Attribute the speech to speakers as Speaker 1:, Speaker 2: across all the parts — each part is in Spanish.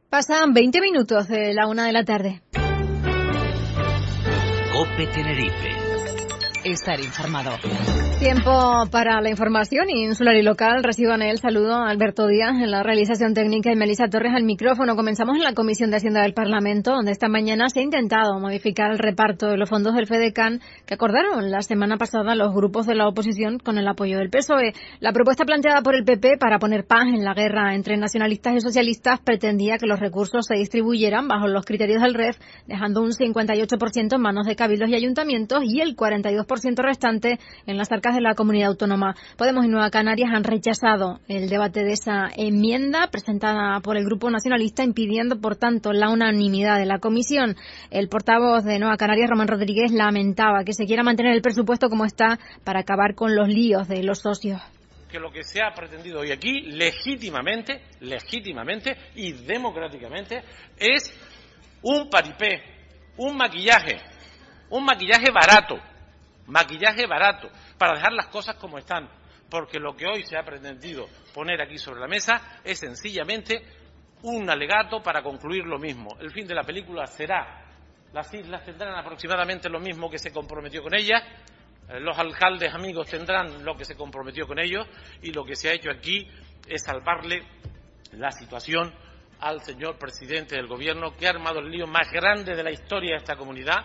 Speaker 1: Pasan 20 minutos de la 1 de la tarde.
Speaker 2: COPE Tenerife. Estar informado.
Speaker 1: Tiempo para la información insular y local. Reciban el saludo a Alberto Díaz en la realización técnica y Melissa Torres al micrófono. Comenzamos en la Comisión de Hacienda del Parlamento, donde esta mañana se ha intentado modificar el reparto de los fondos del FEDECAN que acordaron la semana pasada los grupos de la oposición con el apoyo del PSOE. La propuesta planteada por el PP para poner paz en la guerra entre nacionalistas y socialistas pretendía que los recursos se distribuyeran bajo los criterios del REF, dejando un 58% en manos de cabildos y ayuntamientos y el 42% restante en las arcas de la comunidad autónoma. Podemos y Nueva Canarias han rechazado el debate de esa enmienda presentada por el Grupo Nacionalista, impidiendo, por tanto, la unanimidad de la comisión. El portavoz de Nueva Canarias, Román Rodríguez, lamentaba que se quiera mantener el presupuesto como está para acabar con los líos de los socios.
Speaker 3: Que lo que se ha pretendido hoy aquí, legítimamente y democráticamente, es un paripé, un maquillaje barato, para dejar las cosas como están, porque lo que hoy se ha pretendido poner aquí sobre la mesa es sencillamente un alegato para concluir lo mismo. El fin de la película será, las islas tendrán aproximadamente lo mismo que se comprometió con ellas, los alcaldes amigos tendrán lo que se comprometió con ellos, y lo que se ha hecho aquí es salvarle la situación al señor presidente del gobierno, que ha armado el lío más grande de la historia de esta comunidad.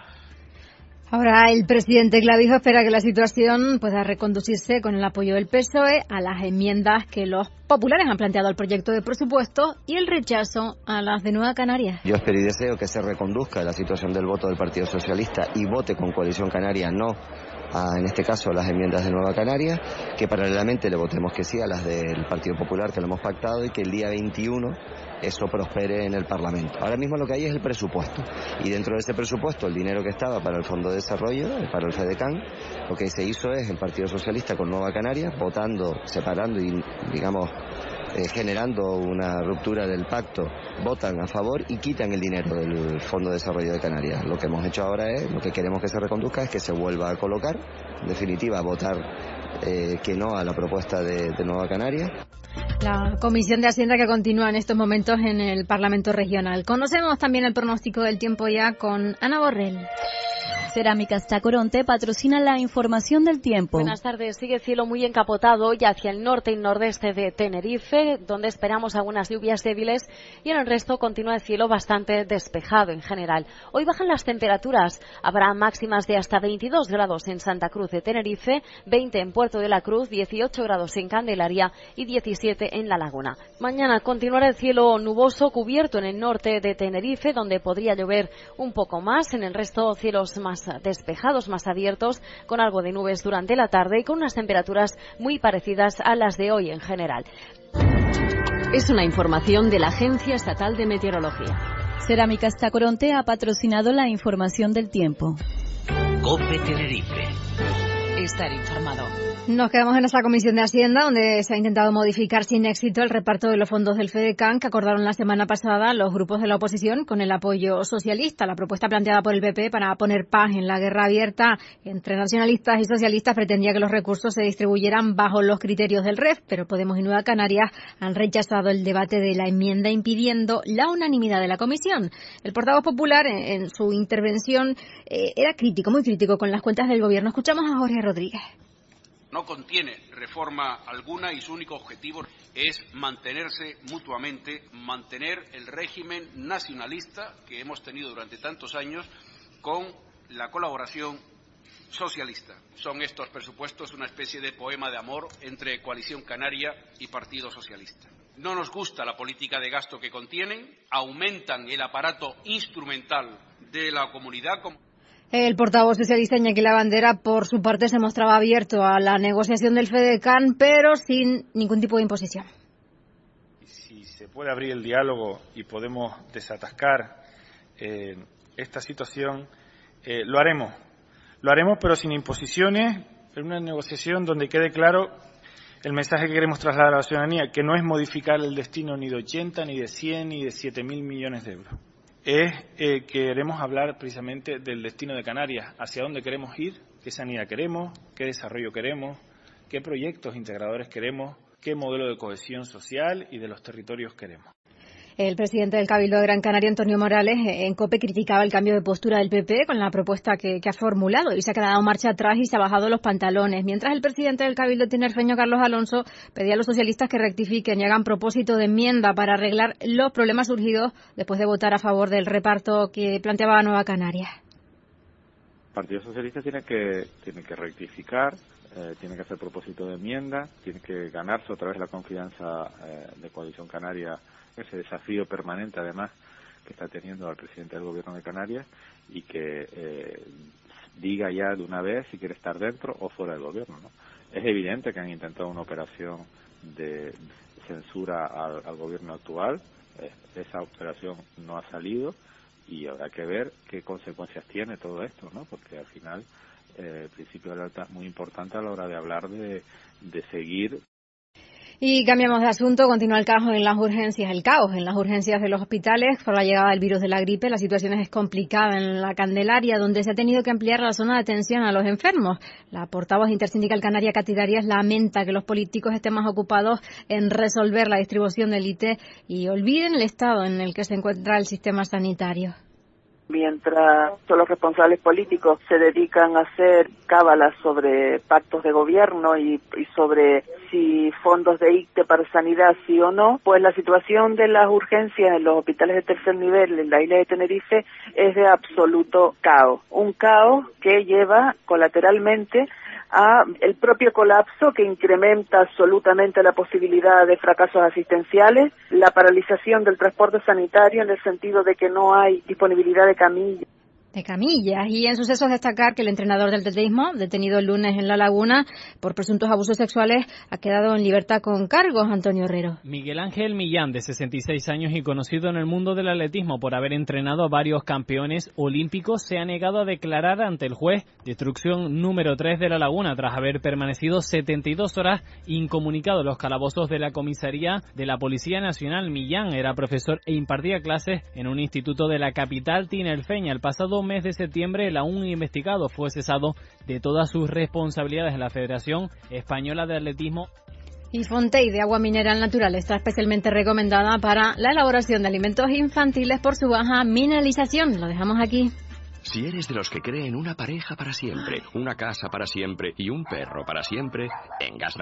Speaker 1: Ahora el presidente Clavijo espera que la situación pueda reconducirse con el apoyo del PSOE a las enmiendas que los populares han planteado al proyecto de presupuesto y el rechazo a las de Nueva Canarias.
Speaker 4: Yo espero y deseo que se reconduzca la situación del voto del Partido Socialista y vote con Coalición Canaria no a, en este caso, las enmiendas de Nueva Canarias, que paralelamente le votemos que sí a las del Partido Popular, que lo hemos pactado, y que el día 21 eso prospere en el Parlamento. Ahora mismo lo que hay es el presupuesto, y dentro de ese presupuesto el dinero que estaba para el Fondo de Desarrollo, para el FEDECAN, lo que se hizo es el Partido Socialista con Nueva Canarias, votando, separando y, digamos, generando una ruptura del pacto, votan a favor y quitan el dinero del Fondo de Desarrollo de Canarias. Lo que hemos hecho ahora es, lo que queremos que se reconduzca es que se vuelva a colocar, en definitiva, a votar que no a la propuesta de Nueva Canarias.
Speaker 1: La Comisión de Hacienda que continúa en estos momentos en el Parlamento Regional. Conocemos también el pronóstico del tiempo ya con Ana Borrell.
Speaker 5: Cerámicas Tacoronte patrocina la información del tiempo.
Speaker 6: Buenas tardes. Sigue cielo muy encapotado y hacia el norte y nordeste de Tenerife, donde esperamos algunas lluvias débiles, y en el resto continúa el cielo bastante despejado en general. Hoy bajan las temperaturas. Habrá máximas de hasta 22 grados en Santa Cruz de Tenerife, 20 en Puerto de la Cruz, 18 grados en Candelaria y 17 en La Laguna. Mañana continuará el cielo nuboso cubierto en el norte de Tenerife, donde podría llover un poco más. En el resto, cielos más despejados, más abiertos, con algo de nubes durante la tarde y con unas temperaturas muy parecidas a las de hoy en general.
Speaker 7: Es una información de la Agencia Estatal de Meteorología.
Speaker 5: Cerámicas Tacoronte ha patrocinado la información del tiempo.
Speaker 2: COPE Tenerife. Estar informado.
Speaker 1: Nos quedamos en esta Comisión de Hacienda, donde se ha intentado modificar sin éxito el reparto de los fondos del FEDECAN que acordaron la semana pasada los grupos de la oposición con el apoyo socialista. La propuesta planteada por el PP para poner paz en la guerra abierta entre nacionalistas y socialistas pretendía que los recursos se distribuyeran bajo los criterios del REF, pero Podemos y Nueva Canarias han rechazado el debate de la enmienda, impidiendo la unanimidad de la comisión. El portavoz popular, en su intervención, era crítico, muy crítico con las cuentas del gobierno. Escuchamos a Jorge Rodríguez.
Speaker 8: No contiene reforma alguna y su único objetivo es mantenerse mutuamente, mantener el régimen nacionalista que hemos tenido durante tantos años con la colaboración socialista. Son estos presupuestos una especie de poema de amor entre Coalición Canaria y Partido Socialista. No nos gusta la política de gasto que contienen, aumentan el aparato instrumental de la comunidad.
Speaker 1: El portavoz socialista Iñaki Lavandera, por su parte, se mostraba abierto a la negociación del FEDECAN, pero sin ningún tipo de imposición.
Speaker 9: Si se puede abrir el diálogo y podemos desatascar esta situación, lo haremos. Lo haremos, pero sin imposiciones, en una negociación donde quede claro el mensaje que queremos trasladar a la ciudadanía, que no es modificar el destino ni de 80, ni de 100, ni de 7.000 millones de euros. Queremos hablar precisamente del destino de Canarias, hacia dónde queremos ir, qué sanidad queremos, qué desarrollo queremos, qué proyectos integradores queremos, qué modelo de cohesión social y de los territorios queremos.
Speaker 1: El presidente del Cabildo de Gran Canaria, Antonio Morales, en COPE criticaba el cambio de postura del PP con la propuesta que ha formulado y se ha quedado marcha atrás y se ha bajado los pantalones. Mientras el presidente del Cabildo tinerfeño, Carlos Alonso, pedía a los socialistas que rectifiquen y hagan propósito de enmienda para arreglar los problemas surgidos después de votar a favor del reparto que planteaba Nueva Canarias.
Speaker 10: El Partido Socialista tiene que rectificar, tiene que hacer propósito de enmienda, tiene que ganarse otra vez la confianza de Coalición Canaria, ese desafío permanente además que está teniendo al presidente del Gobierno de Canarias, y que diga ya de una vez si quiere estar dentro o fuera del Gobierno, ¿no? Es evidente que han intentado una operación de censura al Gobierno actual, esa operación no ha salido y habrá que ver qué consecuencias tiene todo esto, ¿no? Porque al final el principio de lealtad es muy importante a la hora de hablar de seguir.
Speaker 1: Y cambiamos de asunto, continúa el caos en las urgencias de los hospitales por la llegada del virus de la gripe. La situación es complicada en la Candelaria, donde se ha tenido que ampliar la zona de atención a los enfermos. La portavoz intersindical canaria, Katy Darias, lamenta que los políticos estén más ocupados en resolver la distribución del ITE y olviden el estado en el que se encuentra el sistema sanitario.
Speaker 11: Mientras todos los responsables políticos se dedican a hacer cábalas sobre pactos de gobierno y sobre si fondos de ICTE para sanidad sí o no, pues la situación de las urgencias en los hospitales de tercer nivel en la isla de Tenerife es de absoluto caos. Un caos que lleva colateralmente a el propio colapso, que incrementa absolutamente la posibilidad de fracasos asistenciales, la paralización del transporte sanitario en el sentido de que no hay disponibilidad de camillas.
Speaker 1: Y en sucesos destacar que el entrenador del atletismo, detenido el lunes en La Laguna por presuntos abusos sexuales, ha quedado en libertad con cargos. Antonio Herrero.
Speaker 12: Miguel Ángel Millán, de 66 años y conocido en el mundo del atletismo por haber entrenado a varios campeones olímpicos, se ha negado a declarar ante el juez de instrucción número 3 de La Laguna tras haber permanecido 72 horas incomunicado en los calabozos de la comisaría de la Policía Nacional. Millán era profesor e impartía clases en un instituto de la capital tinerfeña. El pasado mes de septiembre, el aún investigado fue cesado de todas sus responsabilidades en la Federación Española de Atletismo.
Speaker 1: Y Fontey, de agua mineral natural, está especialmente recomendada para la elaboración de alimentos infantiles por su baja mineralización. Lo dejamos aquí.
Speaker 13: Si eres de los que creen una pareja para siempre, una casa para siempre y un perro para siempre, en Gas